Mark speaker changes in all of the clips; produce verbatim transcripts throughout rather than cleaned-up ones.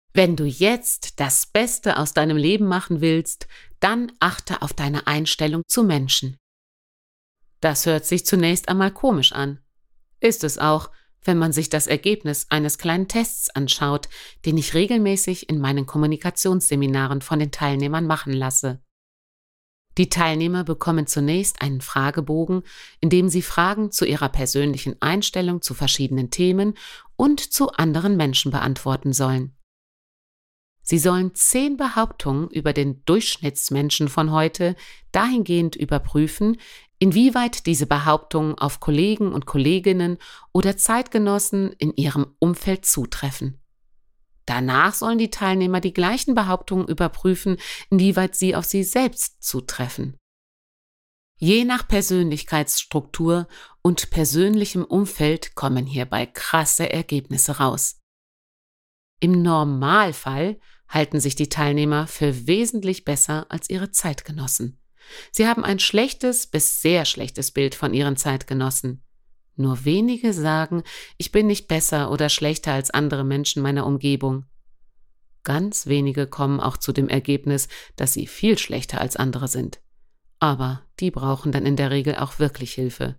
Speaker 1: Wenn du jetzt das Beste aus deinem Leben machen willst, dann achte auf deine Einstellung zu Menschen. Das hört sich zunächst einmal komisch an. Ist es auch, wenn man sich das Ergebnis eines kleinen Tests anschaut, den ich regelmäßig in meinen Kommunikationsseminaren von den Teilnehmern machen lasse. Die Teilnehmer bekommen zunächst einen Fragebogen, in dem sie Fragen zu ihrer persönlichen Einstellung zu verschiedenen Themen und zu anderen Menschen beantworten sollen. Sie sollen zehn Behauptungen über den Durchschnittsmenschen von heute dahingehend überprüfen, inwieweit diese Behauptungen auf Kollegen und Kolleginnen oder Zeitgenossen in ihrem Umfeld zutreffen. Danach sollen die Teilnehmer die gleichen Behauptungen überprüfen, inwieweit sie auf sie selbst zutreffen. Je nach Persönlichkeitsstruktur und persönlichem Umfeld kommen hierbei krasse Ergebnisse raus. Im Normalfall halten sich die Teilnehmer für wesentlich besser als ihre Zeitgenossen. Sie haben ein schlechtes bis sehr schlechtes Bild von ihren Zeitgenossen. Nur wenige sagen, ich bin nicht besser oder schlechter als andere Menschen meiner Umgebung. Ganz wenige kommen auch zu dem Ergebnis, dass sie viel schlechter als andere sind. Aber die brauchen dann in der Regel auch wirklich Hilfe.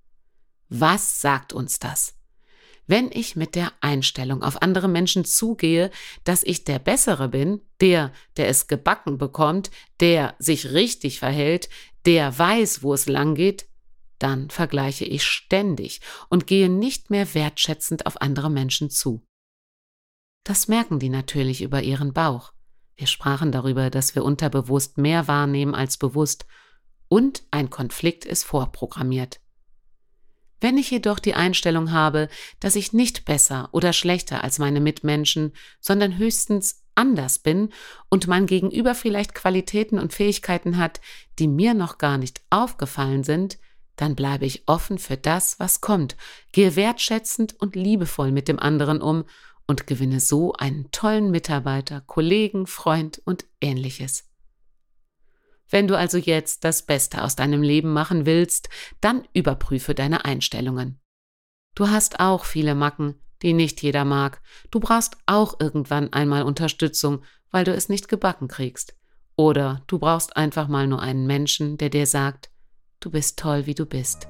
Speaker 1: Was sagt uns das? Wenn ich mit der Einstellung auf andere Menschen zugehe, dass ich der Bessere bin, der, der es gebacken bekommt, der sich richtig verhält, der weiß, wo es lang geht, dann vergleiche ich ständig und gehe nicht mehr wertschätzend auf andere Menschen zu. Das merken die natürlich über ihren Bauch. Wir sprachen darüber, dass wir unterbewusst mehr wahrnehmen als bewusst und ein Konflikt ist vorprogrammiert. Wenn ich jedoch die Einstellung habe, dass ich nicht besser oder schlechter als meine Mitmenschen, sondern höchstens anders bin und mein Gegenüber vielleicht Qualitäten und Fähigkeiten hat, die mir noch gar nicht aufgefallen sind, dann bleibe ich offen für das, was kommt, gehe wertschätzend und liebevoll mit dem anderen um und gewinne so einen tollen Mitarbeiter, Kollegen, Freund und Ähnliches. Wenn du also jetzt das Beste aus deinem Leben machen willst, dann überprüfe deine Einstellungen. Du hast auch viele Macken, die nicht jeder mag. Du brauchst auch irgendwann einmal Unterstützung, weil du es nicht gebacken kriegst. Oder du brauchst einfach mal nur einen Menschen, der dir sagt, du bist toll, wie du bist.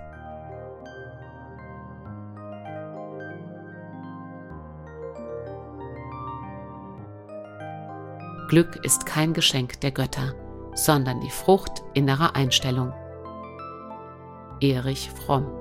Speaker 1: Glück ist kein Geschenk der Götter, sondern die Frucht innerer Einstellung. Erich Fromm.